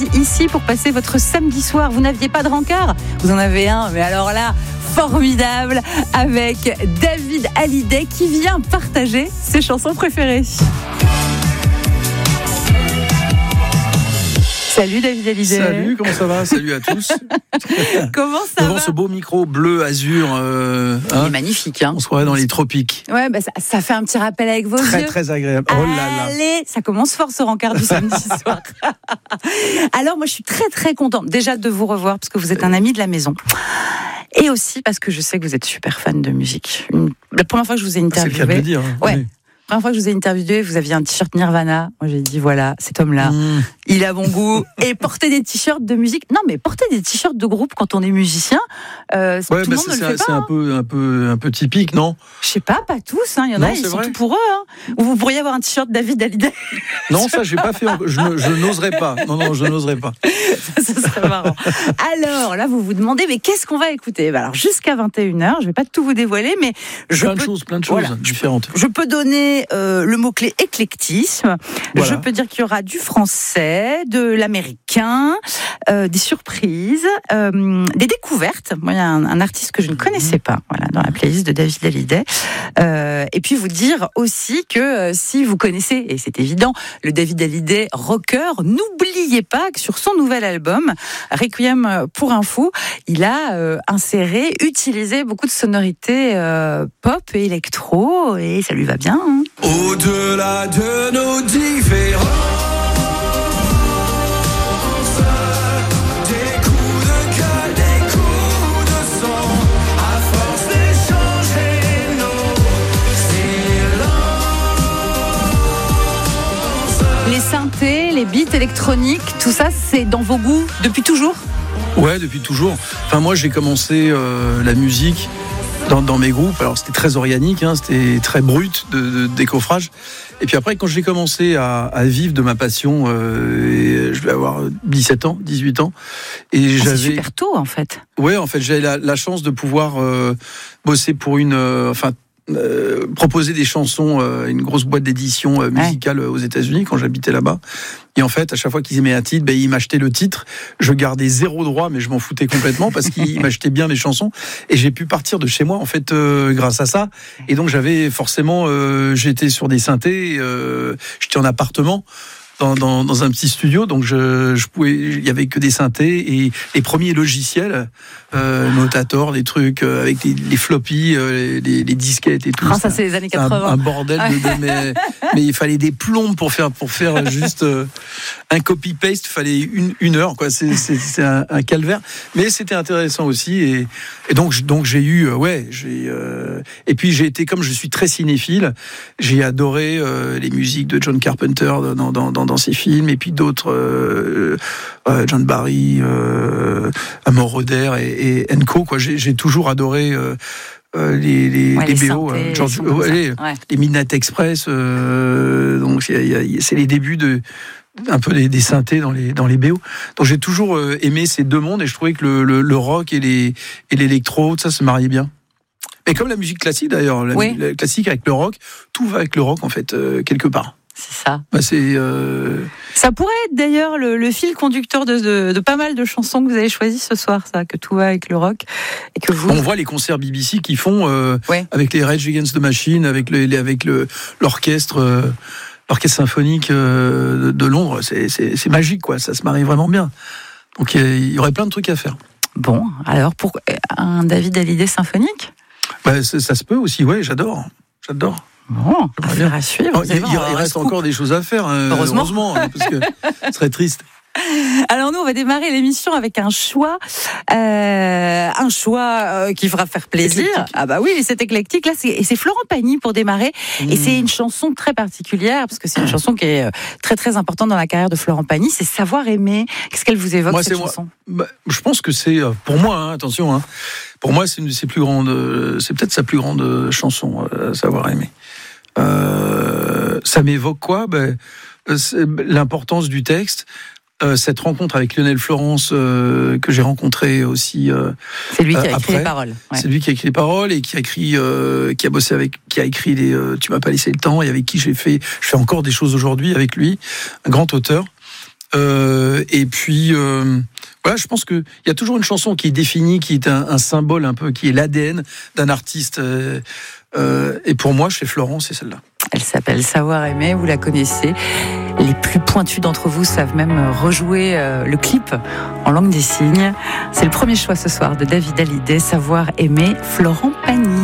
ici pour passer votre samedi soir. Vous n'aviez pas de rencard ? Vous en avez un, mais alors là, formidable, avec David Hallyday qui vient partager ses chansons préférées. Salut David Hallyday. Salut, comment ça va ? Salut à tous. Comment ça Devant va ? ce beau micro bleu azur, Il est magnifique. on se croirait dans les tropiques. Ouais, ça fait un petit rappel avec vos Très yeux. très agréable. Oh là là. Allez, ça commence fort ce rencard du samedi soir. Alors moi je suis très très contente déjà de vous revoir parce que vous êtes un ami de la maison. Et aussi parce que je sais que vous êtes super fan de musique. La première fois que je vous ai interviewé, C'est le cas de le dire. Ouais. Oui. La première fois que je vous ai interviewé, vous aviez un t-shirt Nirvana. Moi, j'ai dit, voilà, cet homme-là, il a bon goût. Et porter des t-shirts de musique. Non, mais porter des t-shirts de groupe quand on est musicien, tout le monde ne le fait pas. C'est un peu typique, non ? Je sais pas tous. Il y en a, ils sont tout pour eux. Ou vous pourriez avoir un t-shirt David Hallyday. Non, ça, j'ai pas fait. Je n'oserais pas. Non, je n'oserais pas. Ça serait marrant. Alors, là, vous vous demandez, mais qu'est-ce qu'on va écouter ? Alors, jusqu'à 21h, je vais pas tout vous dévoiler, mais Plein de choses différentes. Je peux donner le mot-clé éclectisme. Voilà. Je peux dire qu'il y aura du français, de l'américain, des surprises, des découvertes. Moi, il y a un artiste que je ne connaissais pas, voilà, dans la playlist de David Hallyday. Et puis vous dire aussi que si vous connaissez, et c'est évident, le David Hallyday rocker, n'oubliez pas que sur son nouvel album, Requiem pour un fou, il a utilisé beaucoup de sonorités pop et électro, et ça lui va bien. Au-delà de nos différences, des coups de gueule, des coups de sang, à force d'échanger nos silences. Les synthés, les beats électroniques, tout ça, c'est dans vos goûts depuis toujours ? Ouais, depuis toujours. Enfin, moi, j'ai commencé la musique dans mes groupes. Alors, c'était très organique, c'était très brut de décoffrage. Et puis après, quand j'ai commencé à vivre de ma passion, je vais avoir 17 ans, 18 ans. Et c'est super tôt, en fait. Ouais, en fait, j'avais la chance de pouvoir bosser pour proposer des chansons à une grosse boîte d'édition musicale aux États-Unis quand j'habitais là-bas. Et en fait, à chaque fois qu'ils aimaient un titre, ils m'achetaient le titre. Je gardais 0 droit, mais je m'en foutais complètement parce qu'ils m'achetaient bien mes chansons. Et j'ai pu partir de chez moi, en fait, grâce à ça. Et donc, j'avais forcément, j'étais sur des synthés, j'étais en appartement. Dans un petit studio, donc je pouvais, il y avait que des synthés et les premiers logiciels, Notator, des trucs avec les floppies, les disquettes et tout. Ça c'est les années 80. Un bordel mais il fallait des plombs pour faire juste un copy-paste, il fallait une heure, quoi. C'est un calvaire, mais c'était intéressant aussi et donc j'ai eu et puis j'ai été, comme je suis très cinéphile, j'ai adoré les musiques de John Carpenter dans ses films, et puis d'autres, John Barry, Amor Roder et Co. Quoi. J'ai toujours adoré les BO, les Midnight Express. Donc c'est les débuts un peu des synthés dans les BO. Donc j'ai toujours aimé ces deux mondes, et je trouvais que le rock et l'électro, ça se mariait bien. Et comme la musique classique d'ailleurs, la classique avec le rock, tout va avec le rock en fait, quelque part. C'est ça. Ça pourrait être d'ailleurs le fil conducteur de pas mal de chansons que vous avez choisies ce soir, ça, que tout va avec le rock. Et que on voit les concerts BBC qui font avec les Rage Against the Machine, avec l'orchestre symphonique de Londres. C'est magique, quoi. Ça se marie vraiment bien. Donc il y aurait plein de trucs à faire. Bon, alors pour un David Hallyday symphonique ? Ça se peut aussi, j'adore. Bon, affaire à suivre. Il reste encore des choses à faire, heureusement, parce que ce serait triste. Alors nous, on va démarrer l'émission avec un choix qui fera faire plaisir. Éclectique. Ah bah oui, c'est éclectique. Là, c'est Florent Pagny pour démarrer. Et c'est une chanson très particulière, parce que c'est une chanson qui est très très importante dans la carrière de Florent Pagny. C'est Savoir aimer. Qu'est-ce qu'elle vous évoque, cette chanson ? Je pense que c'est, pour moi, attention, pour moi, c'est une de ses plus grandes, c'est peut-être sa plus grande chanson, Savoir aimer. Ça m'évoque quoi ? L'importance du texte. Cette rencontre avec Lionel Florence que j'ai rencontré aussi. C'est lui qui a écrit les paroles. Ouais. C'est lui qui a écrit les paroles et qui a bossé qui a écrit les Tu m'as pas laissé le temps, et avec qui je fais encore des choses aujourd'hui avec lui, un grand auteur. Et puis voilà, je pense que il y a toujours une chanson qui est définie, qui est un symbole un peu, qui est l'ADN d'un artiste. Et pour moi, chez Florent, c'est celle-là. Elle s'appelle Savoir aimer, vous la connaissez. Les plus pointus d'entre vous savent même rejouer le clip en langue des signes. C'est le premier choix ce soir de David Hallyday, Savoir aimer, Florent Pagny.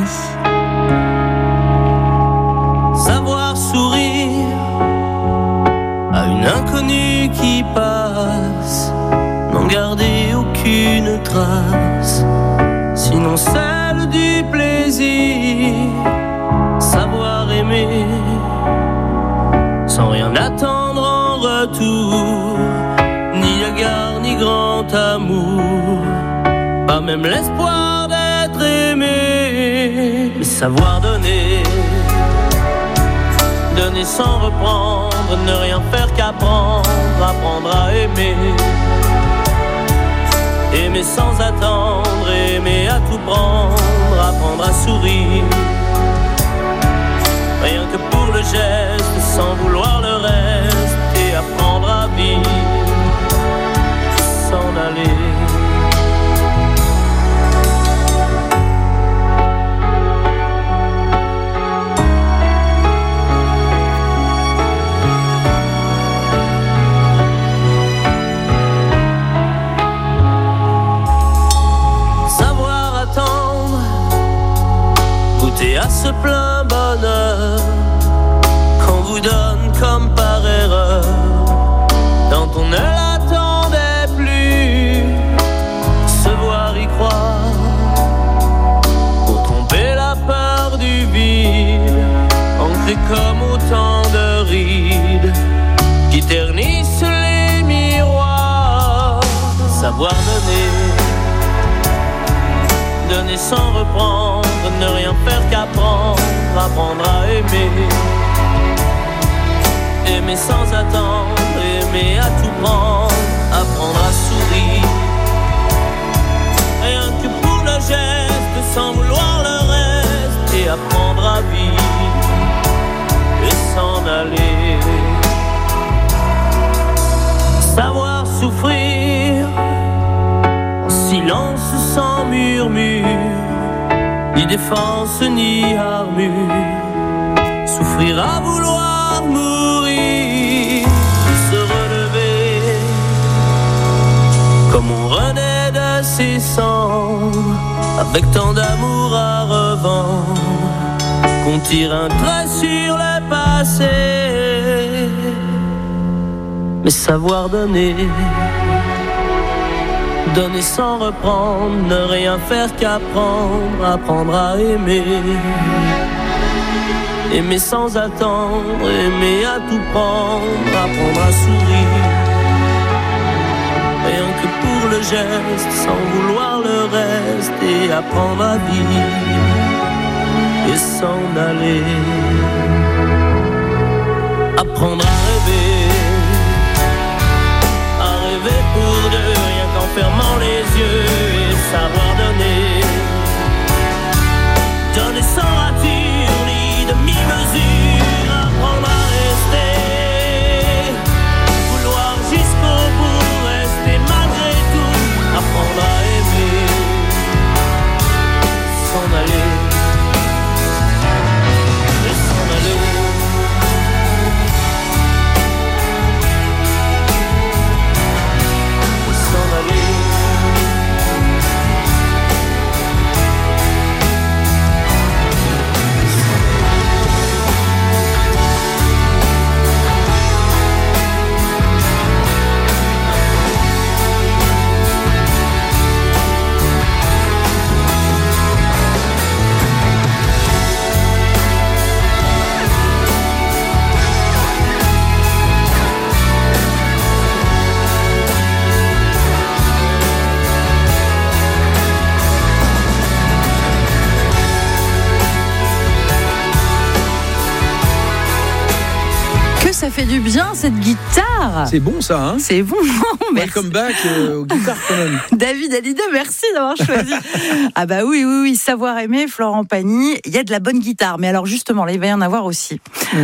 Savoir sourire à une inconnue qui passe, n'en garder aucune trace, sinon celle du plaisir. Savoir aimer sans rien attendre en retour, ni égard ni grand amour, pas même l'espoir d'être aimé. Mais savoir donner, donner sans reprendre, ne rien faire qu'apprendre, apprendre à aimer. Aimer sans attendre, aimer à tout prendre, apprendre à sourire. Rien que pour le geste, sans vouloir le reste, et apprendre à vivre, s'en aller. Savoir attendre, goûter à ce plein bonheur qu'on vous donne comme par erreur, quand on ne l'attendait plus. Se voir y croire pour tromper la peur du vide, ancré comme autant de rides qui ternissent les miroirs. Savoir donner, donner sans reprendre, ne rien faire qu'apprendre, apprendre à aimer. Aimer sans attendre, aimer à tout prendre, apprendre à sourire. Rien que pour le geste, sans vouloir le reste, et apprendre à vivre et s'en aller. Savoir souffrir en silence sans murmure, ni défense ni armure, souffrir à vouloir mourir, se relever comme on renaît de ses cendres, avec tant d'amour à revendre, qu'on tire un trait sur le passé. Mais savoir donner, donner sans reprendre, ne rien faire qu'apprendre, apprendre à aimer. Aimer sans attendre, aimer à tout prendre, apprendre à sourire. Rien que pour le geste, sans vouloir le reste, et apprendre à vivre et s'en aller. Apprendre à rêver pour deux, rien qu'en fermant les yeux, et savoir donner, donner sans rature ni demi-mesure, apprendre à rester, vouloir jusqu'au bout, rester malgré tout, apprendre à aimer, s'en aller, et s'en aller. Ça fait du bien cette guitare. C'est bon ça, hein? C'est bon. Welcome back aux guitares quand même. David Hallyday, merci d'avoir choisi. Ah bah oui, savoir aimer, Florent Pagny. Il y a de la bonne guitare, mais alors justement là, il va y en avoir aussi.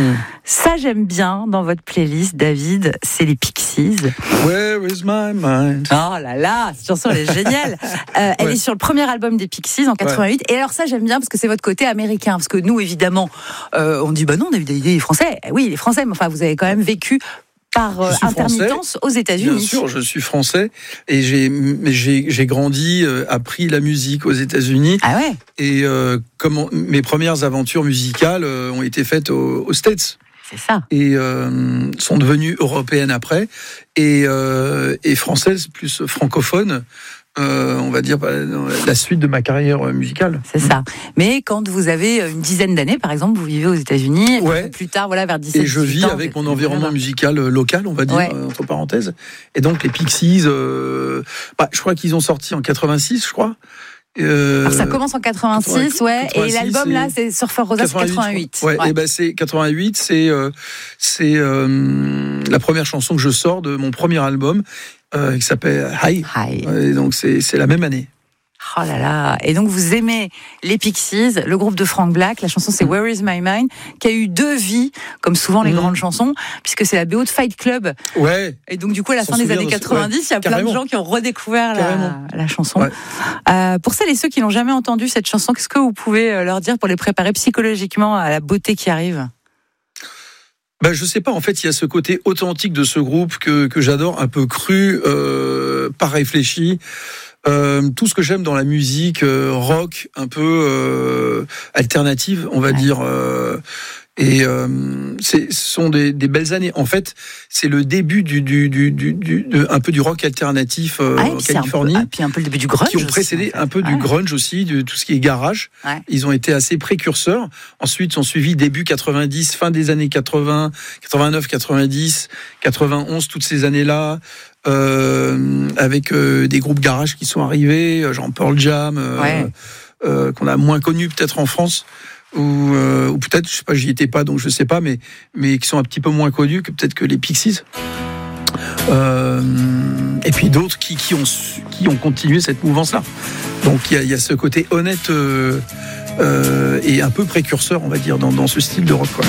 Ça, j'aime bien dans votre playlist, David, c'est les Pixies. Where is my mind? Oh là là, cette chanson, elle est géniale. Elle est sur le premier album des Pixies en 88. Et alors ça, j'aime bien parce que c'est votre côté américain. Parce que nous, évidemment, on dit, bah non, David Hallyday est français. Oui, il est français, mais enfin, vous avez quand même vécu par intermittence aux États-Unis. Bien sûr, je suis français et j'ai grandi, appris la musique aux États-Unis. Ah ouais. Et mes premières aventures musicales ont été faites aux States. C'est ça. Et sont devenues européennes après et françaises plus francophones. On va dire dans la suite de ma carrière musicale. C'est ça. Mais quand vous avez une dizaine d'années, par exemple, vous vivez aux États-Unis, ouais. Plus tard, voilà, vers 17 ans. Et je vis avec mon environnement musical local, on va dire, entre parenthèses. Et donc les Pixies, je crois qu'ils ont sorti en 86, je crois. Alors ça commence en 86, 86 et l'album là, c'est Surfer Rosa, c'est 88. Ouais. Et ben c'est 88, c'est la première chanson que je sors de mon premier album. Qui s'appelle High. Et donc c'est la même année. Oh là là. Et donc vous aimez les Pixies, le groupe de Frank Black, la chanson c'est Where is my mind, qui a eu 2 vies, comme souvent les grandes chansons, puisque c'est la BO de Fight Club. Ouais. Et donc du coup à la fin des années 90, il y a plein de gens qui ont redécouvert la chanson. Ouais. Pour celles et ceux qui n'ont jamais entendu cette chanson, qu'est-ce que vous pouvez leur dire pour les préparer psychologiquement à la beauté qui arrive ? Je sais pas, en fait, il y a ce côté authentique de ce groupe que j'adore, un peu cru, pas réfléchi. Tout ce que j'aime dans la musique rock, un peu alternative, on va dire. Ce sont des belles années. En fait, c'est le début un peu du rock alternatif en Californie. Puis un peu le début du grunge. Qui ont précédé un peu du grunge aussi, de tout ce qui est garage. Ouais. Ils ont été assez précurseurs. Ensuite, sont suivis début 90, fin des années 80, 89, 90, 91, toutes ces années-là. Avec des groupes garage qui sont arrivés, genre Pearl Jam, qu'on a moins connu peut-être en France. Ou peut-être, je sais pas, j'y étais pas, donc je sais pas, mais qui sont un petit peu moins connus que peut-être que les Pixies. Et puis d'autres qui ont continué cette mouvance-là. Donc il y a ce côté honnête et un peu précurseur, on va dire, dans ce style de rock, quoi.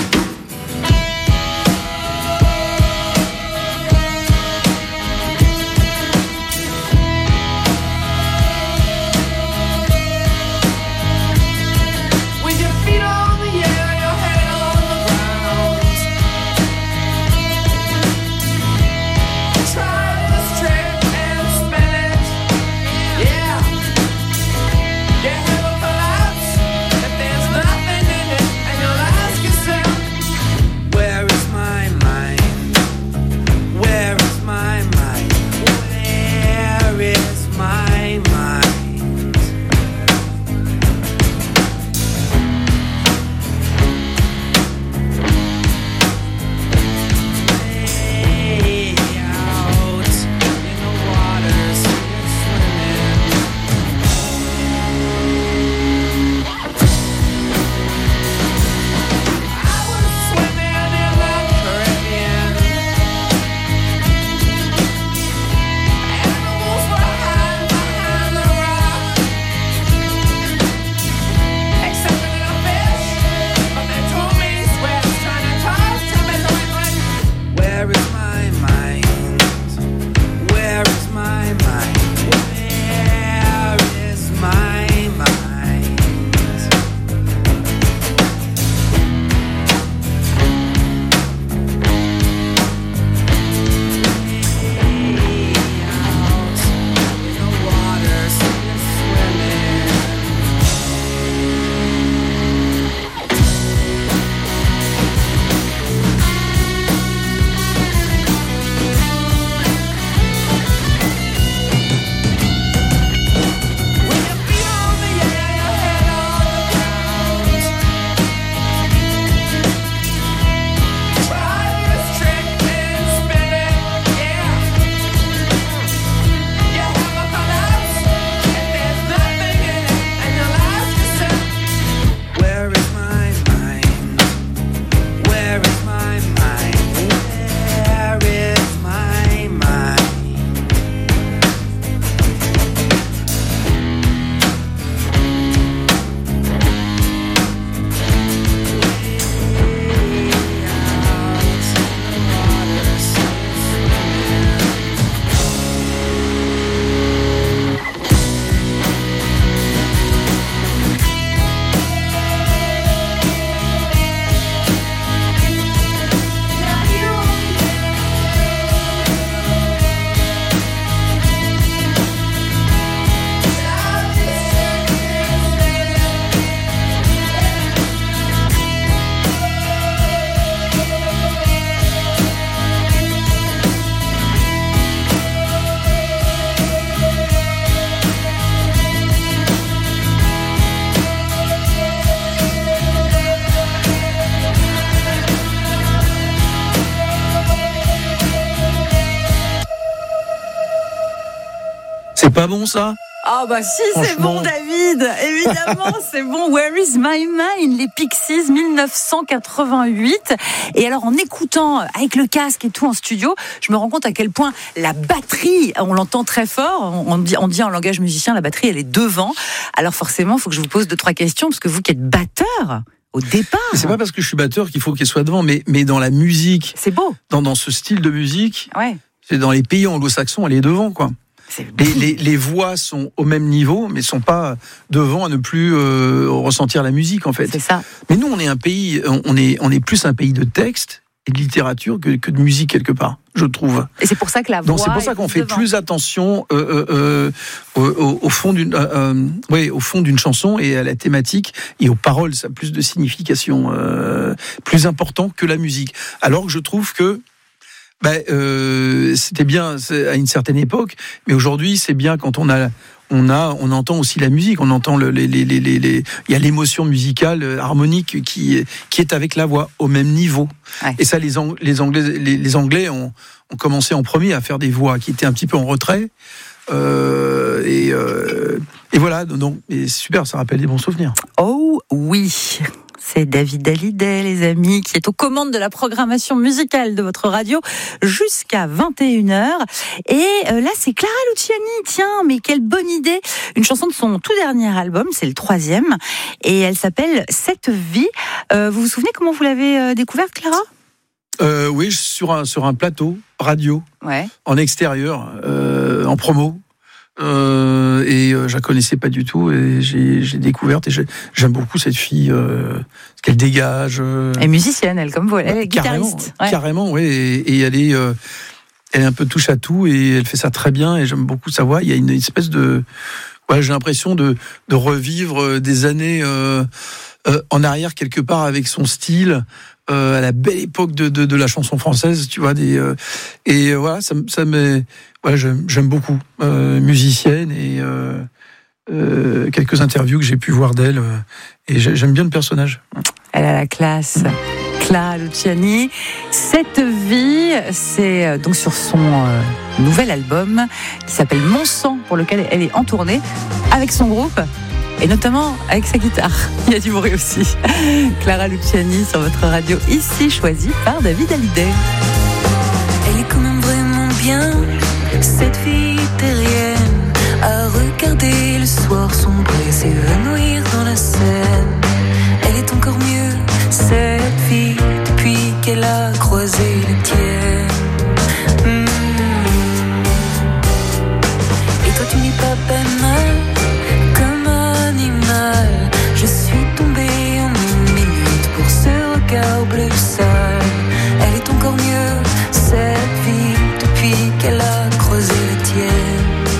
C'est pas bon ça ? Ah bah si, c'est bon David, évidemment c'est bon. Where is my mind, les Pixies 1988. Et alors en écoutant avec le casque et tout en studio, je me rends compte à quel point la batterie, on l'entend très fort, on dit en langage musicien, la batterie elle est devant. Alors forcément, il faut que je vous pose 2-3 questions, parce que vous qui êtes batteur au départ. Mais c'est pas parce que je suis batteur qu'il faut qu'elle soit devant, mais dans la musique, c'est beau. Dans ce style de musique, ouais. C'est dans les pays anglo-saxons, elle est devant quoi. Les voix sont au même niveau, mais sont pas devant à ne plus ressentir la musique en fait. C'est ça. Mais nous, on est un pays, on est plus un pays de texte et de littérature que de musique quelque part, je trouve. Et c'est pour ça que la voix. Donc c'est pour ça qu'on fait plus attention au fond d'une chanson et à la thématique et aux paroles. Ça a plus de signification, plus important que la musique. Alors que je trouve que c'était bien à une certaine époque, mais aujourd'hui c'est bien quand on entend aussi la musique, on entend il y a l'émotion musicale harmonique qui est avec la voix au même niveau. Ouais. Et ça les Anglais ont commencé en premier à faire des voix qui étaient un petit peu en retrait. Et voilà, donc c'est super, ça rappelle des bons souvenirs. Oh oui. C'est David Hallyday, les amis, qui est aux commandes de la programmation musicale de votre radio jusqu'à 21h. Et là, c'est Clara Luciani. Tiens, mais quelle bonne idée. Une chanson de son tout dernier album, c'est le 3e. Et elle s'appelle Cette vie. Vous vous souvenez comment vous l'avez découverte, Clara ? Oui, sur un plateau radio, ouais. En extérieur, en promo. Je la connaissais pas du tout et j'ai découverte et j'aime beaucoup cette fille, ce qu'elle dégage. Elle est musicienne, elle, comme vous, elle est guitariste. Carrément, ouais. Et elle est un peu touche à tout et elle fait ça très bien et j'aime beaucoup sa voix. Il y a une espèce de, j'ai l'impression de revivre des années en arrière quelque part avec son style. À la belle époque de la chanson française, tu vois, et voilà, ça me, j'aime beaucoup, musicienne et quelques interviews que j'ai pu voir d'elle, et j'aime bien le personnage. Elle a la classe. Clara Luciani. Cette vie, c'est donc sur son nouvel album qui s'appelle Mon sang, pour lequel elle est en tournée avec son groupe. Et notamment avec sa guitare. Il y a du bruit aussi. Clara Luciani sur votre radio, ici choisie par David Hallyday. Elle est quand même vraiment bien, cette fille terrienne, à regarder le soir sombrer, s'évanouir dans la Seine. Elle est encore mieux, cette fille, depuis qu'elle a croisé les tiennes. Et toi tu n'es pas banal. Je suis tombée en une minute pour ce regard bleu sale. Elle est encore mieux, cette vie, depuis qu'elle a creusé les tiennes.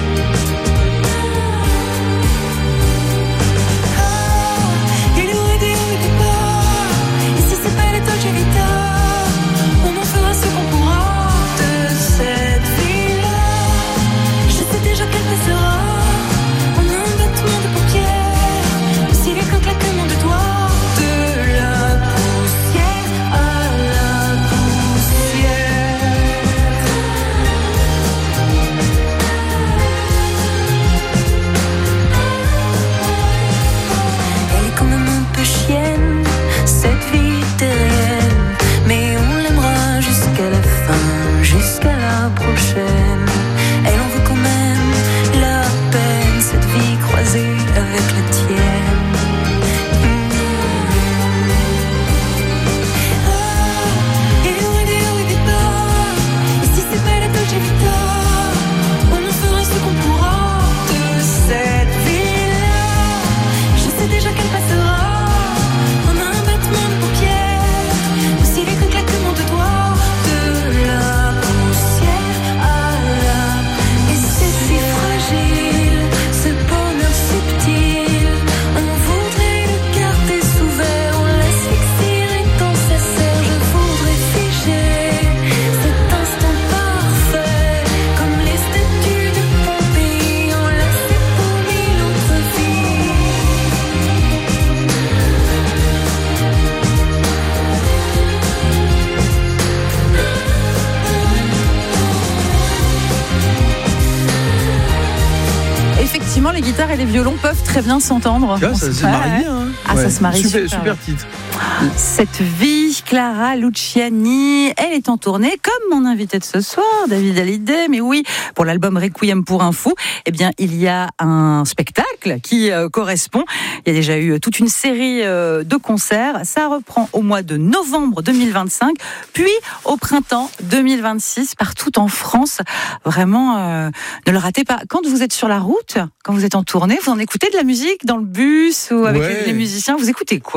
effectivement, les guitares et les violons peuvent très bien s'entendre. Tu vois, ça se marie bien. Hein. Ah, ça se marie super titre. Cette vie, Clara Luciani, elle est en tournée, comme mon invité de ce soir, David Hallyday. Mais oui, pour l'album Requiem pour un fou, eh bien, il y a un spectacle qui correspond. Il y a déjà eu toute une série de concerts. Ça reprend au mois de novembre 2025, puis au printemps 2026, partout en France. Vraiment, ne le ratez pas. Quand vous êtes sur la route, quand vous êtes en tournée, vous en écoutez de la musique dans le bus ou avec les musiciens, vous écoutez quoi ?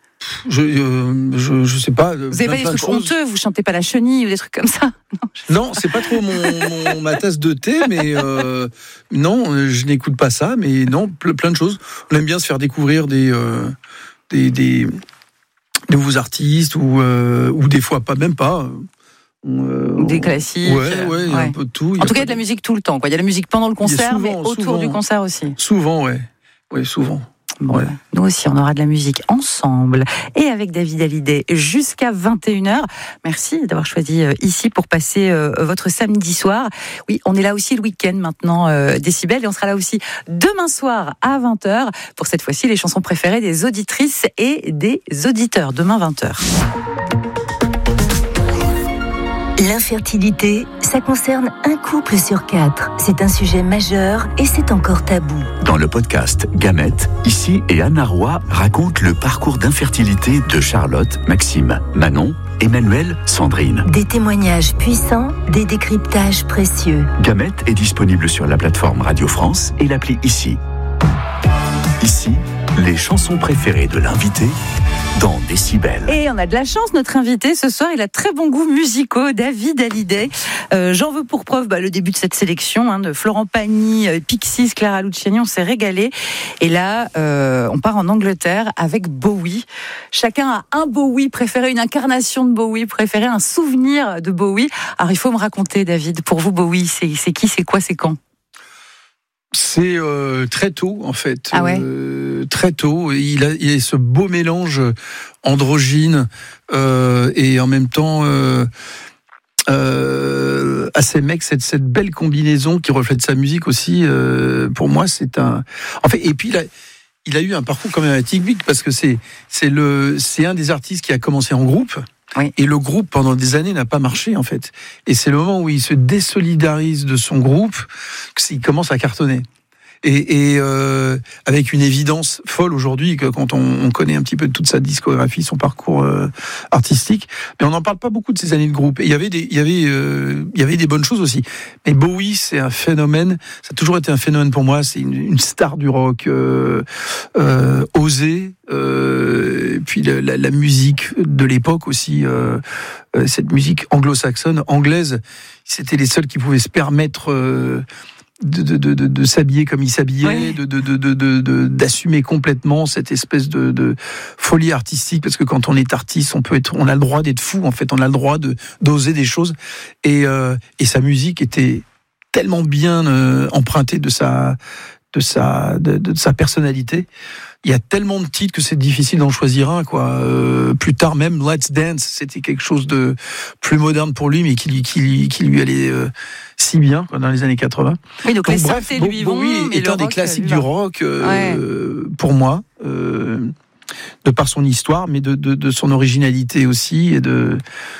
Je sais pas. Vous n'avez pas des trucs honteux, vous chantez pas la chenille ou des trucs comme ça? Non, c'est pas trop ma tasse de thé, mais non, je n'écoute pas ça, mais non, plein de choses. On aime bien se faire découvrir des nouveaux artistes ou des fois même pas. Des classiques. Ouais, un peu de tout. En tout cas, il y a de la musique tout le temps. Il y a de la musique pendant le concert, mais autour du concert aussi. Souvent, ouais, souvent. Bon, nous aussi, on aura de la musique ensemble et avec David Hallyday jusqu'à 21h. Merci d'avoir choisi ici pour passer votre samedi soir. Oui, on est là aussi le week-end maintenant, Décibel, et on sera là aussi demain soir à 20h pour cette fois-ci les chansons préférées des auditrices et des auditeurs. Demain 20h. L'infertilité, ça concerne un couple sur 4. C'est un sujet majeur et c'est encore tabou. Dans le podcast Gamètes, Ici et Anna Roy racontent le parcours d'infertilité de Charlotte, Maxime, Manon, Emmanuel, Sandrine. Des témoignages puissants, des décryptages précieux. Gamètes est disponible sur la plateforme Radio France et l'appli Ici. Ici, les chansons préférées de l'invité dans Décibel. Et on a de la chance, notre invité ce soir, il a très bon goût musicaux, David Hallyday. J'en veux pour preuve le début de cette sélection de Florent Pagny, Pixies, Clara Luciani, on s'est régalé. Et là, on part en Angleterre avec Bowie. Chacun a un Bowie préféré, une incarnation de Bowie préférée, un souvenir de Bowie. Alors il faut me raconter, David, pour vous Bowie, c'est qui, c'est quoi, c'est quand ? C'est très tôt, en fait. Ah ouais. Très tôt. Il a ce beau mélange androgyne et en même temps assez mec, cette belle combinaison qui reflète sa musique aussi. Pour moi, c'est un. En fait, et puis il a eu un parcours quand même atypique parce que c'est un des artistes qui a commencé en groupe. Oui. Et le groupe, pendant des années, n'a pas marché, en fait. Et c'est le moment où il se désolidarise de son groupe qu'il commence à cartonner. Et avec une évidence folle aujourd'hui, que quand on connaît un petit peu toute sa discographie, son parcours artistique, mais on n'en parle pas beaucoup de ces années de groupe. Et il y avait des bonnes choses aussi. Mais Bowie, c'est un phénomène. Ça a toujours été un phénomène pour moi. C'est une star du rock osée. Et puis la musique de l'époque aussi, cette musique anglo-saxonne, anglaise, c'était les seuls qui pouvaient se permettre de s'habiller comme il s'habillait, oui. D'assumer complètement cette espèce de folie artistique, parce que quand on est artiste, on a le droit d'être fou, en fait, on a le droit d'oser des choses, et sa musique était tellement bien empruntée de sa personnalité. Il y a tellement de titres que c'est difficile d'en choisir un, quoi. Plus tard même, Let's Dance, c'était quelque chose de plus moderne pour lui, mais qui lui allait si bien, quoi, dans les années 80. Oui, donc les synthés lui vont, Bowie est un des classiques du rock, pour moi, de par son histoire, mais de son originalité aussi, et de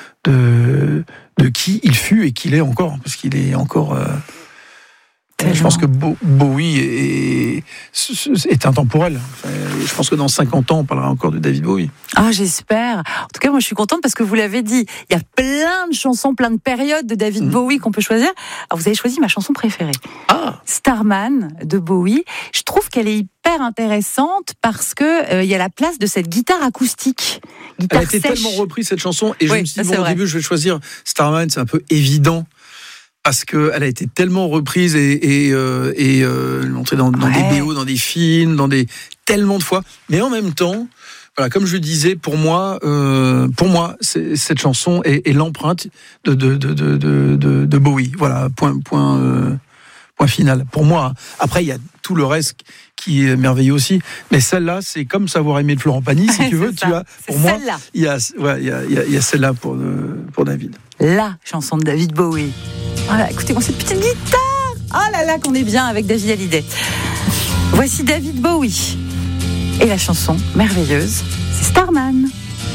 qui il fut et qu'il est encore, parce qu'il est encore... Je pense que Bowie est intemporel. Je pense que dans 50 ans, on parlera encore de David Bowie. Ah, j'espère. En tout cas, moi, je suis contente parce que vous l'avez dit, il y a plein de chansons, plein de périodes de David Bowie qu'on peut choisir. Alors, vous avez choisi ma chanson préférée. Starman de Bowie. Je trouve qu'elle est hyper intéressante parce que il y a la place de cette guitare acoustique. Elle a été tellement reprise, cette chanson, et je me suis dit, au début, je vais choisir Starman, c'est un peu évident. Parce qu'elle a été tellement reprise et montrée dans des BO, dans des films, tellement de fois. Mais en même temps, voilà, comme je le disais, pour moi, cette chanson est l'empreinte de Bowie. Voilà, point final. Pour moi, après il y a tout le reste qui est merveilleux aussi. Mais celle-là, c'est comme savoir aimer de Florent Pagny, si tu veux. Tu vois, pour moi, il y a celle-là pour David. La chanson de David Bowie. Voilà, écoutez-moi cette petite guitare. Oh là là, qu'on est bien avec David Hallyday. Voici David Bowie. Et la chanson merveilleuse, c'est Starman.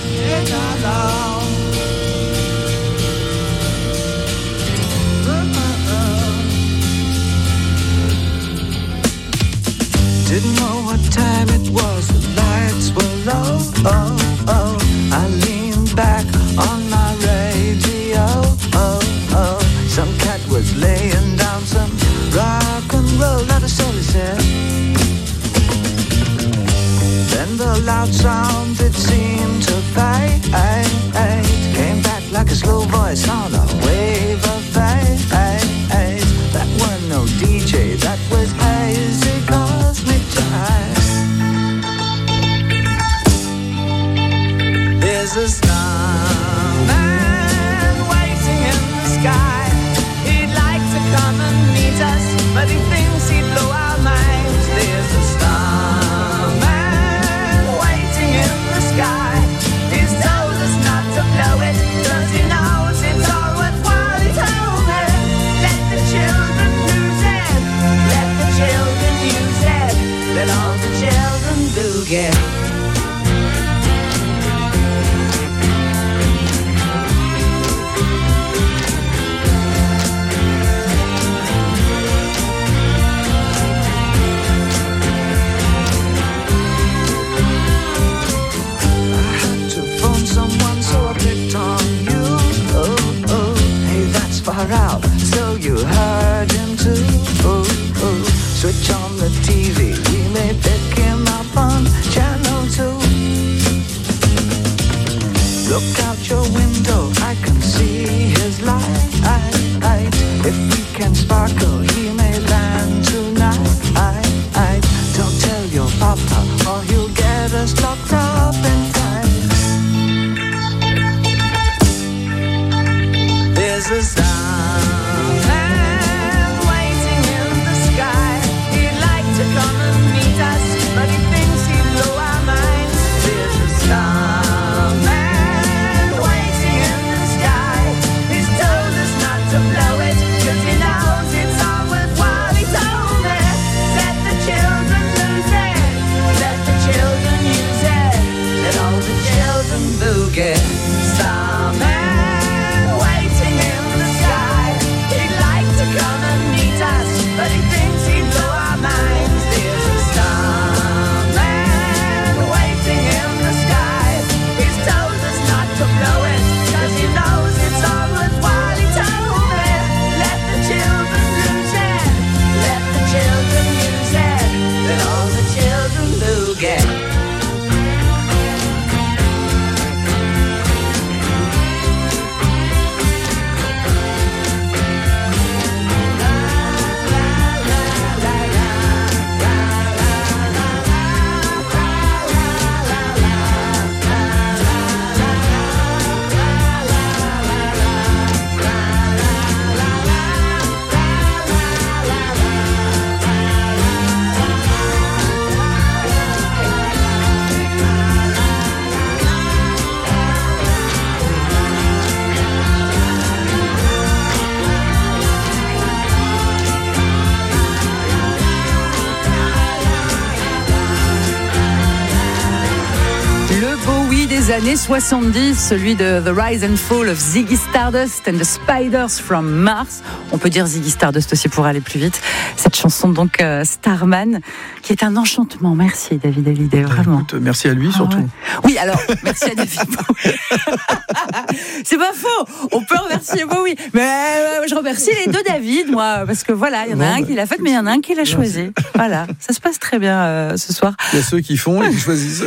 Didn't know what time it was, the lights were low. Oh, oh. I leaned back on my radio. Oh, oh. Some cat was laying down some rock and roll, not a soul, he said. Then the loud sound, it seemed to fade. Came back like a slow voice on a wave of fade. That weren't no DJ, that was hazy cosmic jive. There's a starman waiting in the sky. He'd like to come and meet us, but he thinks he'd blow our minds. There's a starman waiting in the sky. He's told us not to blow it, 'cause he knows it's all worthwhile. He told me, let the children lose it, let the children use it, let all the children boogie. Out, so you heard him too. Switch on the TV, we may pick him up on channel 2. Look out your window, I can see his light. If we can sparkle, he may land tonight. Don't tell your papa, or he'll get us locked up inside. There's a starman waiting in the sky. He'd like to come and meet us, but he thinks he'd blow our minds. There's a starman waiting in the sky. He's told us not to blow it, 'cause he knows it's all worthwhile. He told me, let the children lose it, let the children use it, let all the children boogie. Starman waiting in the sky. He'd like to come and meet us, but he thinks he'd blow our minds. There's a starman waiting in the sky. He's told us not to blow it, 'cause he knows it's all worthwhile. He told me, let the children lose it, let the children use it, let all the children boogie. Des années 70, celui de The Rise and Fall of Ziggy Stardust and the Spiders from Mars. On peut dire Ziggy Stardust aussi pour aller plus vite. Cette chanson donc Starman, qui est un enchantement. Merci David Hallyday, vraiment. Écoute, merci à lui surtout. Ouais. Oui, alors merci à David Bowie. C'est pas faux. On peut remercier Bowie, mais je remercie les deux David, moi, parce que voilà, il y en a un qui l'a fait, mais il y en a un qui l'a choisi. Voilà, ça se passe très bien ce soir. Il y a ceux qui font et qui choisissent.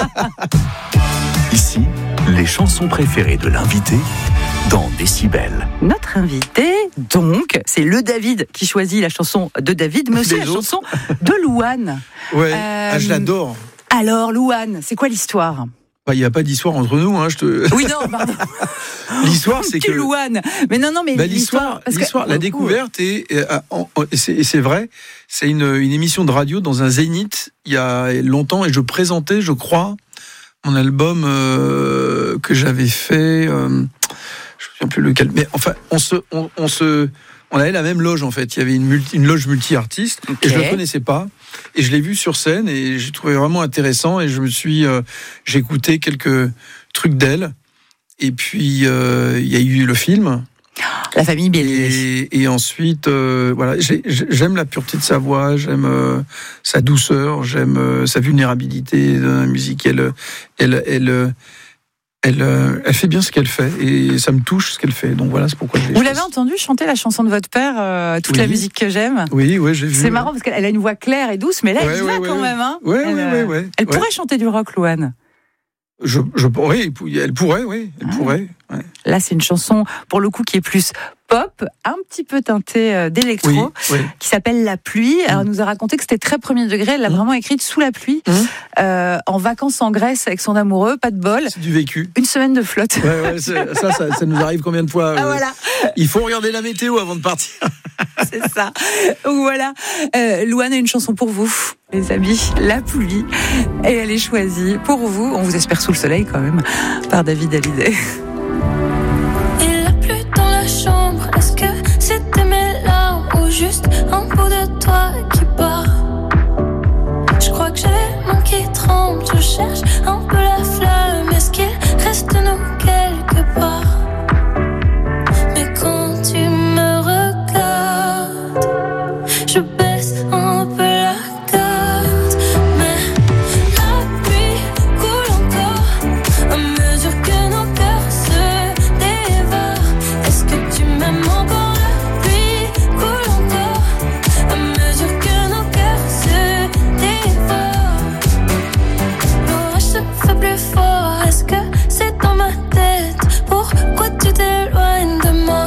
Ici, les chansons préférées de l'invité dans Décibel. Notre invité, donc, c'est le David qui choisit la chanson de David, mais aussi la chanson de Louane. Ouais, je l'adore. Alors, Louane, c'est quoi l'histoire ? Il n'y a pas d'histoire entre nous. Oui, non, pardon. L'histoire, c'est que... Louane. Mais non, mais l'histoire, la découverte, et c'est vrai, c'est une émission de radio dans un Zénith, il y a longtemps, et je présentais, je crois, mon album que j'avie fait, je ne me souviens plus lequel, mais enfin, on on avait la même loge en fait. Il y avait une loge multi-artistes et je ne la connaissais pas. Et je l'ai vue sur scène et j'ai trouvé vraiment intéressant et j'ai écouté quelques trucs d'elle. Et puis il y a eu le film. La famille Bélier. Et ensuite, voilà, j'aime la pureté de sa voix, j'aime sa douceur, j'aime sa vulnérabilité dans la musique. Elle fait bien ce qu'elle fait et ça me touche ce qu'elle fait. Donc voilà, c'est pourquoi je l'ai Vous l'avez entendu chanter la chanson de votre père, toute la musique que j'aime. Oui, j'ai vu. C'est marrant parce qu'elle a une voix claire et douce, mais là, elle y va quand même. Hein. Elle pourrait chanter du rock, Louane. Elle pourrait. Là, c'est une chanson, pour le coup, qui est plus pop, un petit peu teintée d'électro, qui s'appelle La Pluie. Alors, elle nous a raconté que c'était très premier degré. Elle l'a vraiment écrite sous la pluie, en vacances en Grèce avec son amoureux, pas de bol. C'est du vécu. Une semaine de flotte. Ça nous arrive combien de fois Voilà. Il faut regarder la météo avant de partir. C'est ça. Voilà. Louane a une chanson pour vous, les amis. La Pluie. Et elle est choisie pour vous. On vous espère sous le soleil quand même, par David Hallyday. Il a plu dans la chambre. Est-ce que c'était mes larmes ou juste un bout de toi qui part? Je crois que j'ai les mains qui tremblent. Je cherche un peu la flamme. Est-ce qu'il reste nous quelque part? Mais quand tu me regardes, je baisse un peu la garde. Mais la pluie coule encore à mesure que nos cœurs se dévorent. Est-ce que tu m'aimes encore? La pluie coule encore à mesure que nos cœurs se dévorent. L'orage se fait plus fort. Est-ce que c'est dans ma tête? Pourquoi tu t'éloignes de moi?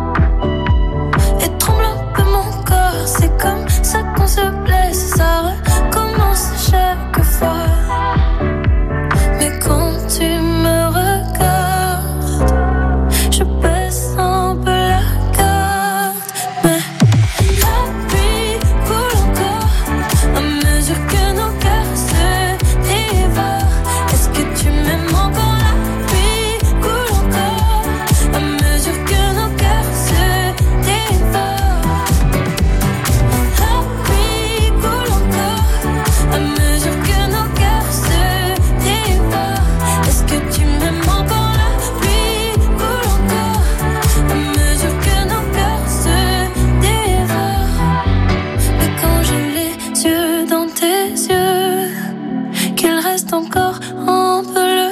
Et tremble un peu mon corps. C'est comme ça qu'on se blesse. Ça recommence chaque fois. Mais quand tu me regardes, je baisse un peu la garde. Mais la pluie coule encore à mesure que nos cœurs se dévorent. Est-ce que tu m'aimes encore? La pluie coule encore à mesure que nos cœurs se dévorent. La pluie coule encore à mesure que nos cœurs se dévorent. Est-ce que tu m'aimes encore? La pluie coule encore à mesure que nos cœurs se dévorent. Mais quand j'ai les yeux dans tes yeux, qu'il reste encore un peu le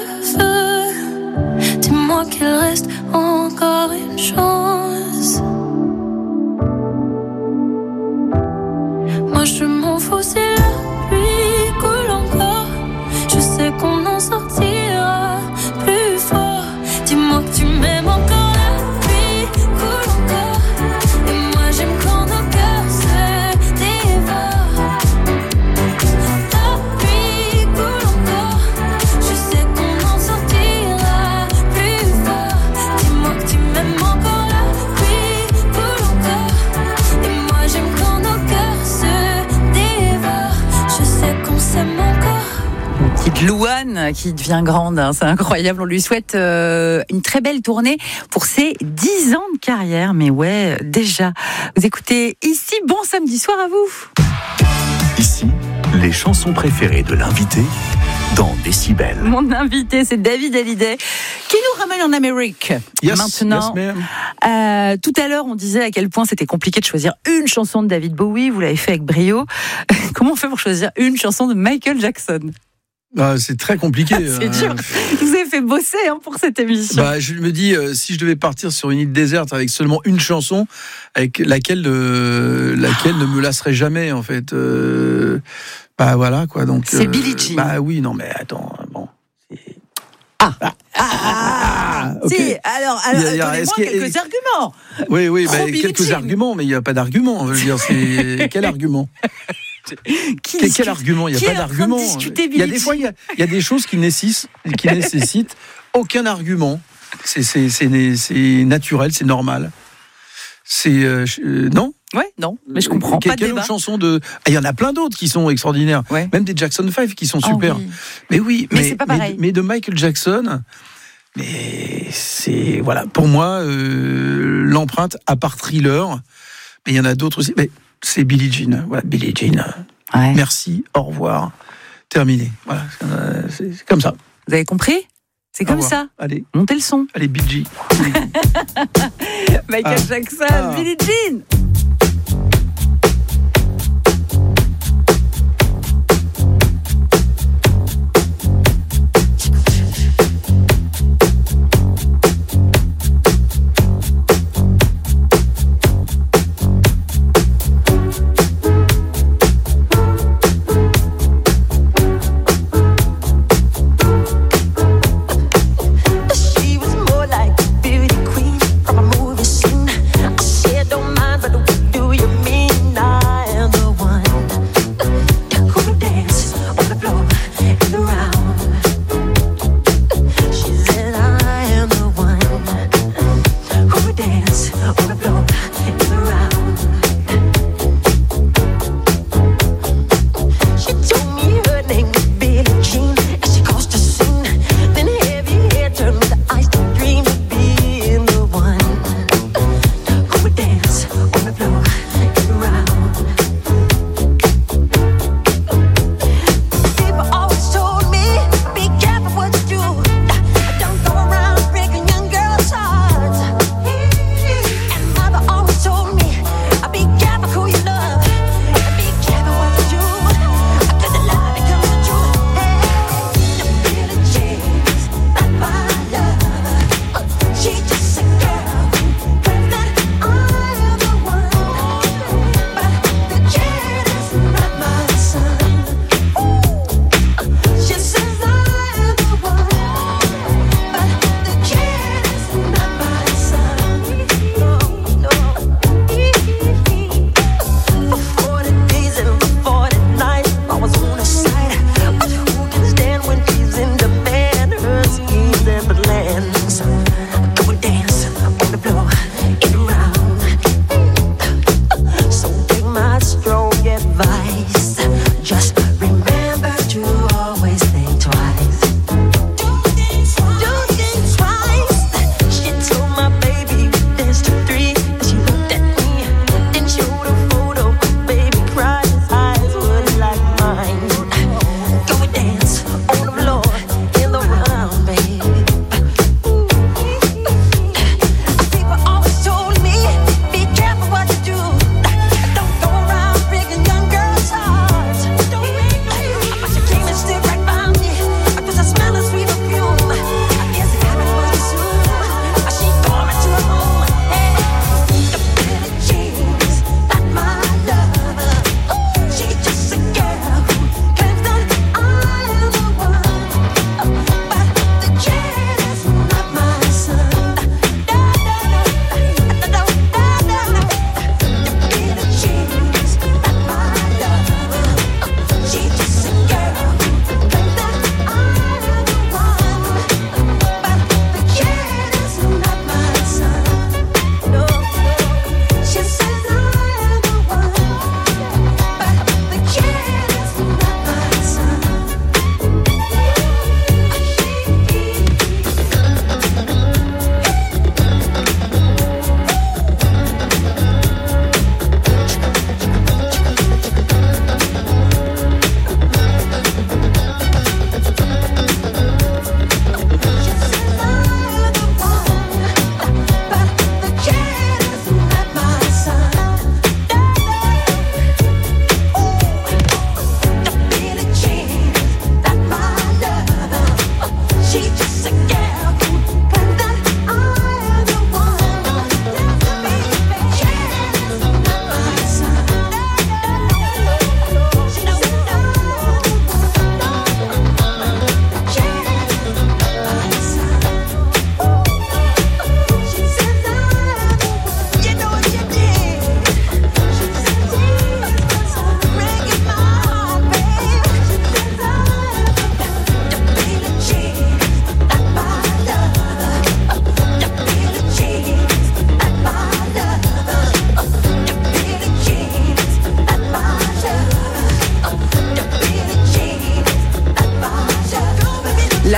feu, dis-moi qu'il reste encore une chance. Moi je m'en fous si la pluie coule encore. Je sais qu'on en sortira plus fort. Dis-moi que tu m'aimes encore. La pluie coule encore. Et moi j'aime quand nos cœurs se dévorent. La pluie coule encore. Je sais qu'on en sortira plus fort. Dis-moi que tu m'aimes encore. La pluie coule encore. Et moi j'aime quand nos cœurs se dévorent. Je sais qu'on s'aime encore. Petite Louane qui devient grande, hein, c'est incroyable. On lui souhaite une très belle tournée pour ses 10 ans de carrière. Mais ouais, déjà, vous écoutez ici, bon samedi soir à vous. Ici, les chansons préférées de l'invité dans Décibel. Mon invité, c'est David Hallyday, qui nous ramène en Amérique. Maintenant, tout à l'heure, on disait à quel point c'était compliqué de choisir une chanson de David Bowie. Vous l'avez fait avec brio. Comment on fait pour choisir une chanson de Michael Jackson? C'est très compliqué. C'est dur. Je vous ai fait bosser pour cette émission. Je me dis, si je devais partir sur une île déserte avec seulement une chanson, avec laquelle ne me lasserait jamais, en fait. Voilà, quoi. Donc, c'est Billie Jean. Oui, non, mais attends, bon. Si, alors donnez-moi quelques arguments. Oui, quelques arguments, mais il n'y a pas d'argument. Je veux dire, c'est quel argument? Quel argument? Il n'y a pas d'argument. Il y a des fois, il y a des choses qui nécessitent aucun argument. C'est naturel, c'est normal. C'est non? Ouais, non, mais je comprends. Pas de quelle débat. autre chanson de... Il y en a plein d'autres qui sont extraordinaires. Ouais. Même des Jackson 5 qui sont super. Oui. Mais c'est pas pareil. Mais de Michael Jackson, mais c'est... Voilà, pour moi, l'empreinte, à part Thriller, Mais il y en a d'autres aussi. Mais c'est Billie Jean. Voilà, Billie Jean. Ouais. Merci, au revoir, terminé. Voilà, c'est comme ça. Vous avez compris ? C'est Au comme revoir. ça. Allez, Montez le son. allez, Billie. Michael Ah. Jackson, Ah. Billie Jean. She was more like a beauty queen from a movie scene. I said, don't mind, but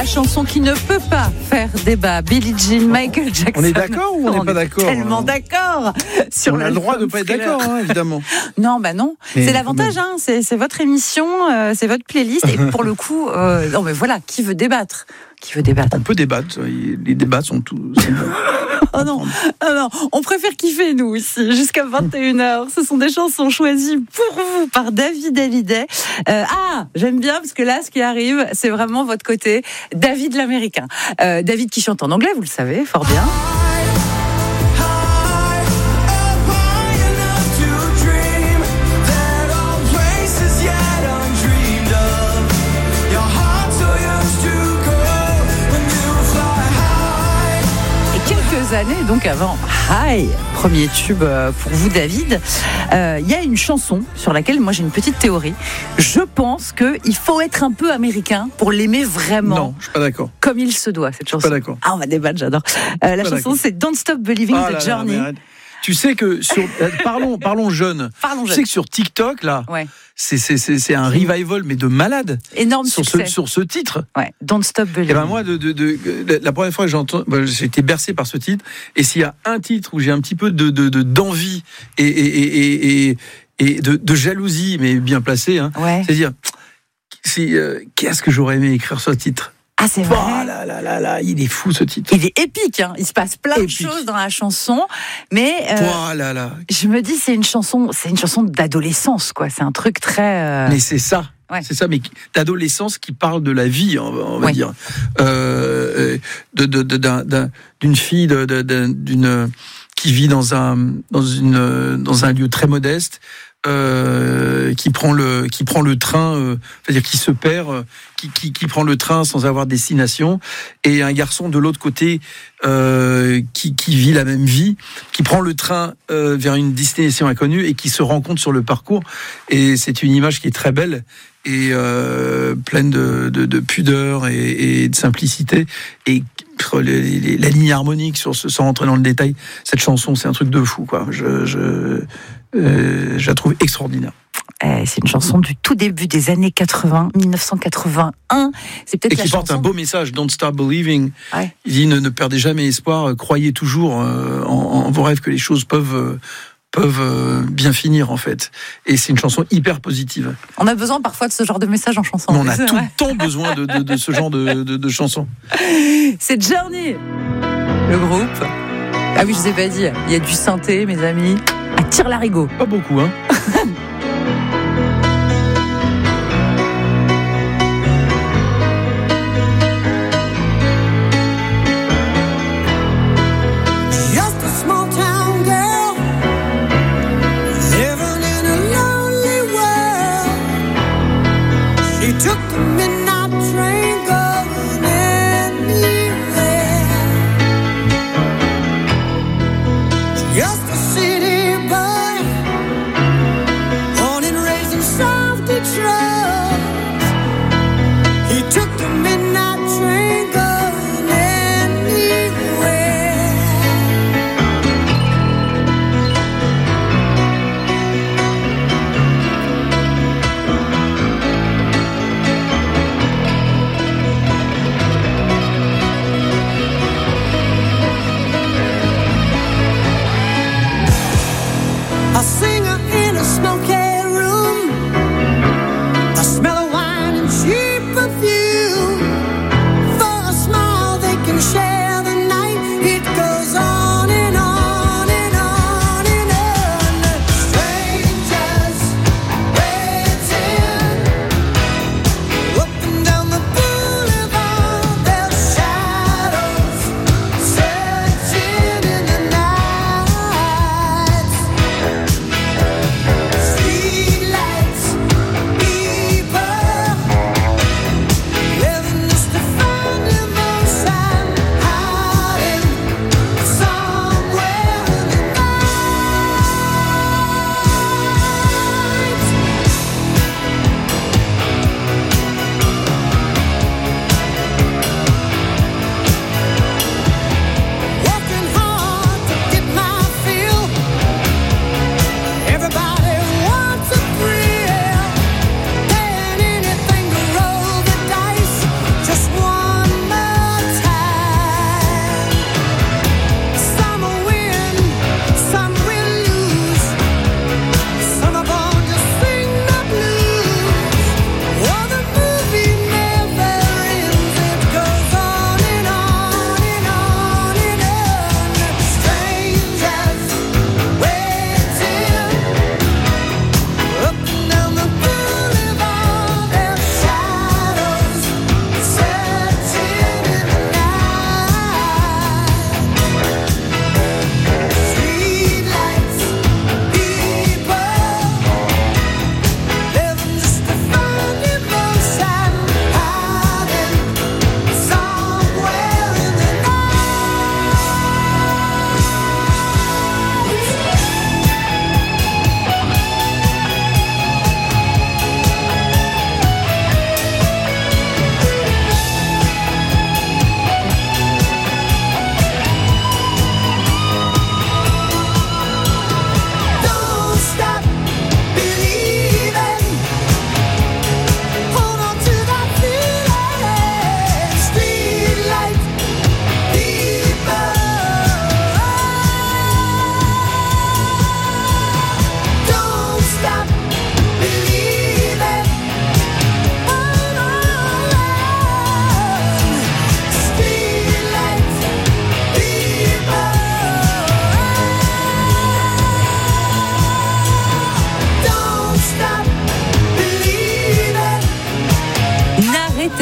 la chanson qui ne peut pas faire débat. Billie Jean, Michael Jackson. On est d'accord ou on n'est pas d'accord? Tellement d'accord. On a le droit de ne pas être d'accord, hein, évidemment. Non, bah non. Mais C'est l'avantage, hein. C'est votre émission, c'est votre playlist. Et pour le coup, non, mais voilà, qui veut débattre? Qui veut débattre? On peut débattre. Les débats sont tous. Oh non, on préfère kiffer, nous, ici, jusqu'à 21h. Ce sont des chansons choisies pour vous par David Hallyday. J'aime bien, parce que là, ce qui arrive, c'est vraiment votre côté David l'Américain. David qui chante en anglais, vous le savez, fort bien. Années, donc avant High, premier tube pour vous David, il y a une chanson sur laquelle moi j'ai une petite théorie. Je pense qu'il faut être un peu américain pour l'aimer vraiment. Non, je suis pas d'accord. Comme il se doit, cette chanson. Pas d'accord. On va débattre, j'adore. La chanson d'accord. c'est Don't Stop Believing the Journey. Tu sais que sur parlons jeunes. Tu sais que sur TikTok là, ouais. c'est un revival mais de malade. Énorme succès. Sur ce titre. Ouais, Don't Stop Believing. Et ben moi la première fois que j'ai été bercé par ce titre, et s'il y a un titre où j'ai un petit peu d'envie et de jalousie, mais bien placé, hein, ouais. C'est-à-dire qu'est-ce que j'aurais aimé écrire ce titre. Ah, c'est vrai. Oh là, il est fou ce titre. Il est épique, hein. Il se passe plein de choses dans la chanson, mais je me dis c'est une chanson d'adolescence, quoi. C'est un truc très. Mais c'est ça. Ouais. C'est ça, mais d'adolescence qui parle de la vie, on va dire, d'une fille, qui vit dans un lieu très modeste. Qui prend le train, c'est-à-dire qui se perd, qui prend le train sans avoir destination, et un garçon de l'autre côté qui vit la même vie, qui prend le train vers une destination inconnue et qui se rencontre sur le parcours. Et c'est une image qui est très belle et pleine de pudeur et de simplicité. Et la ligne harmonique sans rentrer dans le détail, cette chanson, c'est un truc de fou, quoi. Je la trouve extraordinaire. C'est une chanson du tout début des années 80, 1981. C'est peut-être et qui porte un beau message, Don't Stop Believing. Ouais. Il dit ne perdez jamais espoir, croyez toujours en vos rêves que les choses peuvent bien finir, en fait. Et c'est une chanson hyper positive. On a besoin parfois de ce genre de message en chanson. On a tout le temps besoin de ce genre de chansons. C'est Journey, le groupe. Ah oui, je vous ai pas dit, il y a du synthé, mes amis. À tire-larigot. Pas beaucoup, hein.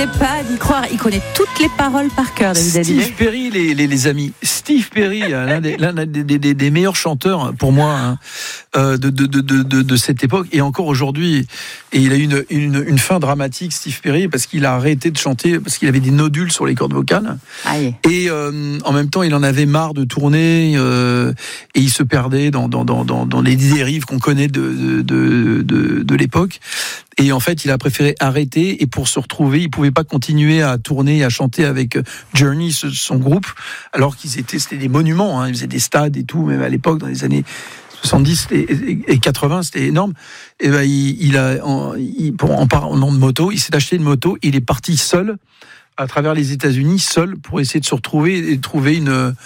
n'arrêtait pas d'y croire. Il connaît toutes les paroles par cœur, David Hallyday. Steve Perry, les amis. Steve Perry, l'un des meilleurs chanteurs pour moi de cette époque et encore aujourd'hui. Et il a eu une fin dramatique, Steve Perry, parce qu'il a arrêté de chanter parce qu'il avait des nodules sur les cordes vocales. Aïe. Et en même temps, il en avait marre de tourner et il se perdait dans les dérives qu'on connaît de l'époque. Et en fait, il a préféré arrêter et pour se retrouver, il pouvait pas continuer à tourner et à chanter avec Journey, son groupe, alors c'était des monuments, hein, ils faisaient des stades et tout, même à l'époque, dans les années 70 et 80, c'était énorme. Et ben, en parlant de moto, il s'est acheté une moto, il est parti seul à travers les États-Unis, seul, pour essayer de se retrouver et de trouver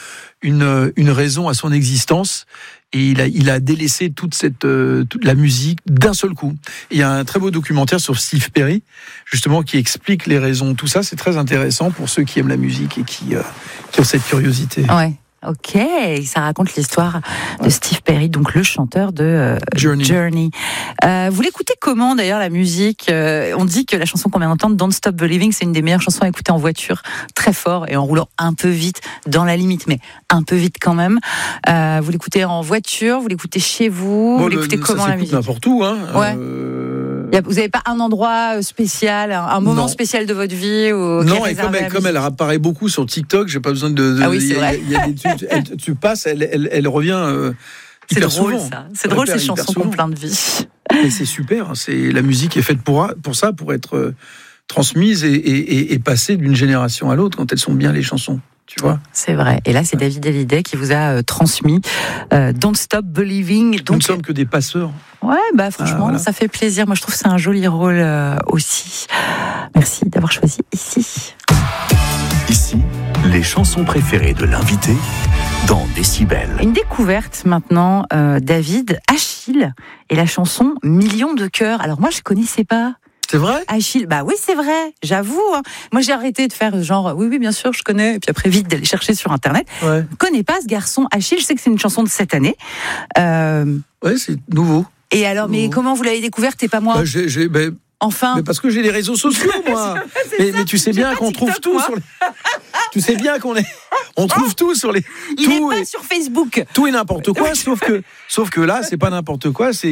une raison à son existence. Et il a délaissé toute la musique d'un seul coup. Et il y a un très beau documentaire sur Steve Perry, justement, qui explique les raisons. Tout ça, c'est très intéressant pour ceux qui aiment la musique et qui ont cette curiosité. Ouais. Ok, ça raconte l'histoire de Steve Perry, donc le chanteur de Journey. Vous l'écoutez comment d'ailleurs la musique On dit que la chanson qu'on vient d'entendre, Don't Stop Believing, c'est une des meilleures chansons à écouter en voiture, très fort et en roulant un peu vite, dans la limite, mais un peu vite quand même. Vous l'écoutez en voiture, vous l'écoutez chez vous, vous l'écoutez comment la musique? N'importe où, hein. Ouais. Vous n'avez pas un endroit spécial, un moment spécial de votre vie non, et comme elle apparaît beaucoup sur TikTok, j'ai pas besoin de ah oui, c'est vrai. tu passes, elle revient c'est hyper drôle, souvent. Ça. C'est drôle ces chansons qui ont plein de vie. Et c'est super, la musique est faite pour ça, pour être transmise et passer d'une génération à l'autre quand elles sont bien les chansons. Tu vois, c'est vrai. Et là, c'est David Hallyday qui vous a transmis Don't Stop Believing. Donc, nous ne sommes que des passeurs. Ouais, franchement, voilà. Ça fait plaisir. Moi, je trouve que c'est un joli rôle aussi. Merci d'avoir choisi Ici. Ici, les chansons préférées de l'invité dans Décibel. Une découverte maintenant, David, Achille et la chanson Millions de cœurs. Alors moi, je connaissais pas. C'est vrai ? Achille, oui, c'est vrai, j'avoue. Hein. Moi, j'ai arrêté de faire genre, oui, bien sûr, je connais, et puis après, vite d'aller chercher sur Internet. Ouais. Je ne connais pas ce garçon, Achille, je sais que c'est une chanson de cette année. Ouais, c'est nouveau. Et alors, mais comment vous l'avez découverte et pas moi ? Enfin. Mais parce que j'ai les réseaux sociaux, moi. mais tu sais bien qu'on trouve tout sur les... Tu sais bien on trouve tout sur les... Il n'est pas sur Facebook. Tout et n'importe quoi, sauf que là, c'est pas n'importe quoi, c'est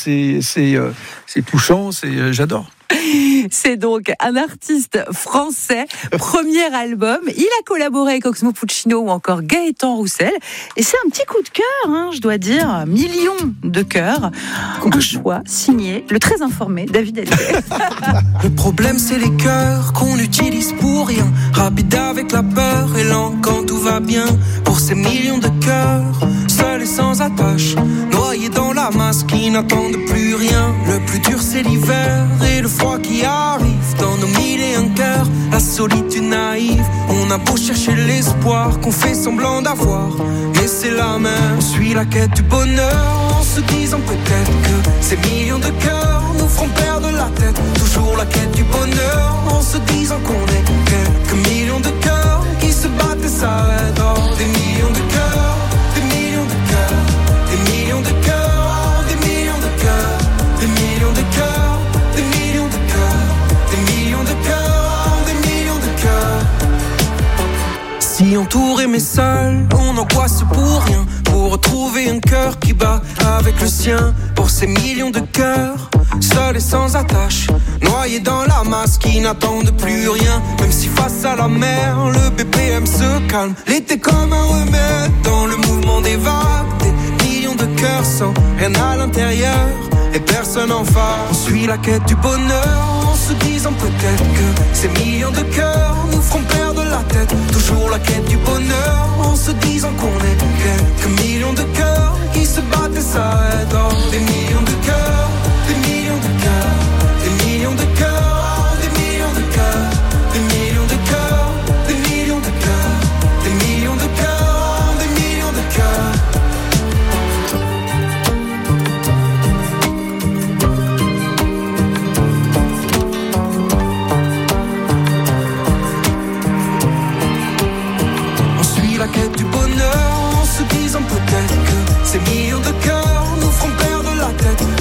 touchant, j'adore. C'est donc un artiste français, premier album. Il a collaboré avec Oxmo Puccino ou encore Gaëtan Roussel. Et c'est un petit coup de cœur, je dois dire. Millions de cœurs. Un choix signé le très informé David Hallyday. Le problème, c'est les cœurs qu'on utilise pour rien. Rapide avec la peur et lent quand tout va bien. Pour ces millions de cœurs, seuls et sans attache, noyés dans la masse qui n'attendent plus rien. Le plus dur, c'est l'hiver et le froid qui arrive dans nos mille et un cœurs. La solitude naïve, on a beau chercher l'espoir qu'on fait semblant d'avoir, mais c'est la même. On suit la quête du bonheur en se disant peut-être que ces millions de cœurs nous feront perdre la tête. Toujours la quête du bonheur en se disant qu'on est quelques millions de cœurs qui se battent et s'arrêtent. Oh, des millions de cœurs, des millions de cœurs, des millions de cœurs, des millions de cœurs, des millions de cœurs, des millions de cœurs, des millions de cœurs, des millions de cœurs. Si entouré mais seul, on angoisse pour rien. Pour retrouver un cœur qui bat avec le sien. Pour ces millions de cœurs, seuls et sans attache, noyés dans la masse qui n'attendent plus rien. Même si face à la mer, le BPM se calme. L'été comme un remède dans le mouvement des vagues. Des millions de cœurs sans rien à l'intérieur et personne en face. On suit la quête du bonheur en se disant peut-être que ces millions de cœurs nous feront perdre la tête. Toujours la quête du bonheur en se disant qu'on est quelques millions de cœurs qui se battent et s'arrêtent. Oh, des millions de cœurs, des millions de cœurs, des millions de cœurs, des millions de cœurs, des millions de cœurs, des millions de cœurs, des millions de cœurs, des millions de cœurs. La quête du bonheur en se disant peut-être que ces millions de cœurs nous feront perdre la tête.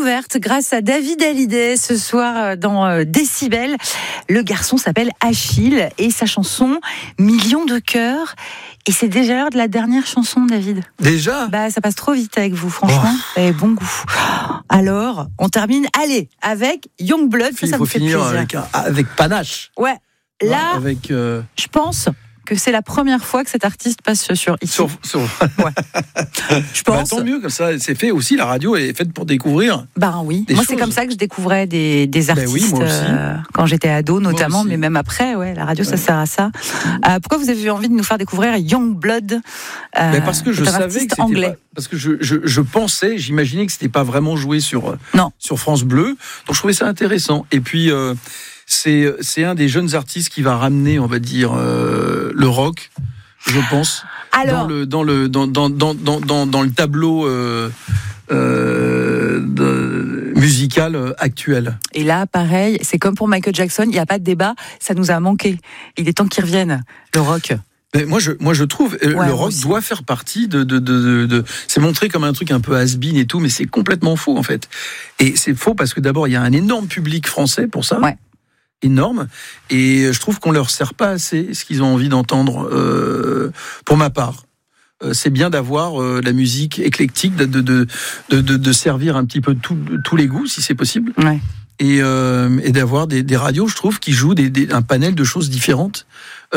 découverte grâce à David Hallyday ce soir dans Décibel. Le garçon s'appelle Achille et sa chanson Millions de cœurs. Et c'est déjà l'heure de la dernière chanson, David. Déjà ? Bah, ça passe trop vite avec vous, franchement. Vous avez bon goût. Alors, on termine, allez, avec Youngblood. Il ça faut me fait finir plaisir. avec panache. Ouais, là, Avec, je pense que c'est la première fois que cet artiste passe sur ici. Ouais. Je pense. Tant mieux, comme ça, c'est fait aussi. La radio est faite pour découvrir. Ben oui. Des Moi, choses. c'est comme ça que je découvrais des artistes. Oui, moi aussi. Quand j'étais ado, notamment, aussi. mais même après, ouais, la radio, ça sert à ça. Pourquoi vous avez eu envie de nous faire découvrir Youngblood Parce que je savais que c'était anglais. pas, parce que je pensais, j'imaginais que c'était pas vraiment joué sur France Bleu. Donc je trouvais ça intéressant. Et puis c'est un des jeunes artistes qui va ramener, on va dire, le rock, je pense. Alors, dans le tableau musical actuel. et là, pareil, c'est comme pour Michael Jackson, il n'y a pas de débat, ça nous a manqué. Il est temps qu'il revienne, le rock. Mais moi, je trouve le rock aussi. doit faire partie de. C'est montré comme un truc un peu has-been et tout, mais c'est complètement faux en fait. Et c'est faux parce que d'abord, il y a un énorme public français pour ça. Ouais. Énorme, et je trouve qu'on leur sert pas assez ce qu'ils ont envie d'entendre. Pour ma part, c'est bien d'avoir la musique éclectique, de servir un petit peu tous les goûts, si c'est possible. Ouais. Et d'avoir des radios, je trouve, qui jouent un panel de choses différentes. Et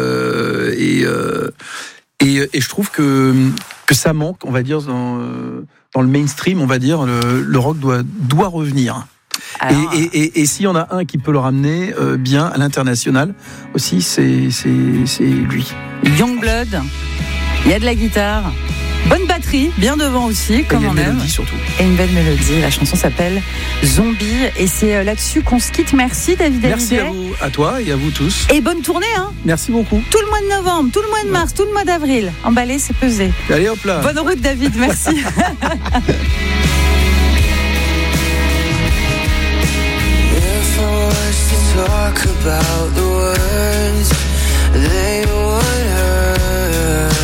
je trouve que ça manque, on va dire, dans le mainstream, on va dire, le rock doit revenir. Alors, Et s'il y en a un qui peut le ramener bien à l'international aussi, c'est lui. Youngblood, il y a de la guitare, bonne batterie, bien devant aussi, comme il y a on une aime. mélodie surtout. Et une belle mélodie. La chanson s'appelle Zombie. Et c'est là-dessus qu'on se quitte. Merci, David Merci Hallyday. à vous, à toi et à vous tous. Et bonne tournée, hein. Merci beaucoup. Tout le mois de novembre, tout le mois de mars, tout le mois d'avril. Emballé, c'est pesé. Allez hop là. Bonne route, David. Merci. If I was to talk about the words, they would hurt.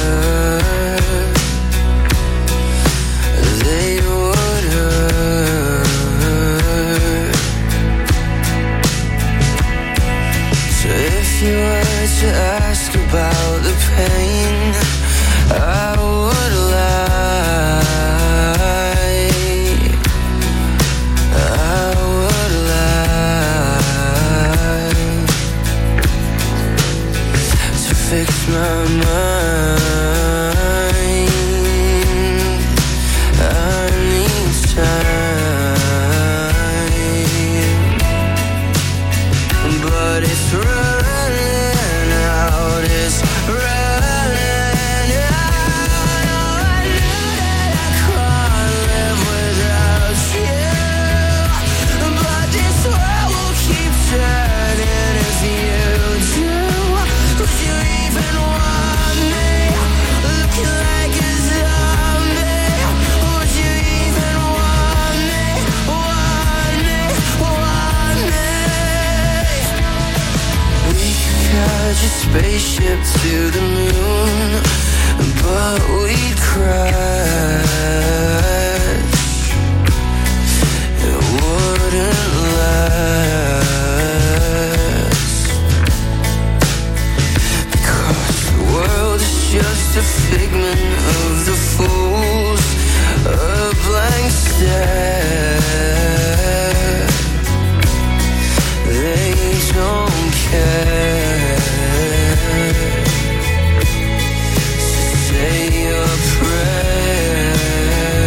They would hurt. So if you were to ask about the pain, I would lie. I would lie to fix my mind. I need time, but it's running out. It's running out. I knew that I can't live without you, but this world will keep turning if you do. Would you even want me looking like a zombie? Would you even want me, want me, want me? We could catch a spaceship to the moon, but we'd crash. It wouldn't last, because the world is just a figment of the fools, a blank stare. They don't care. So say your prayers.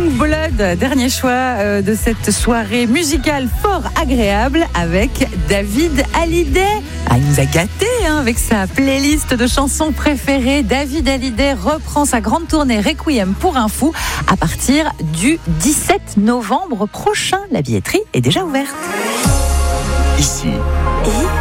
Young Blood, dernier choix de cette soirée musicale fort agréable avec David Hallyday. Il nous a gâtés avec sa playlist de chansons préférées. David Hallyday reprend sa grande tournée Requiem pour un fou à partir du 17 novembre prochain. La billetterie est déjà ouverte. Ici,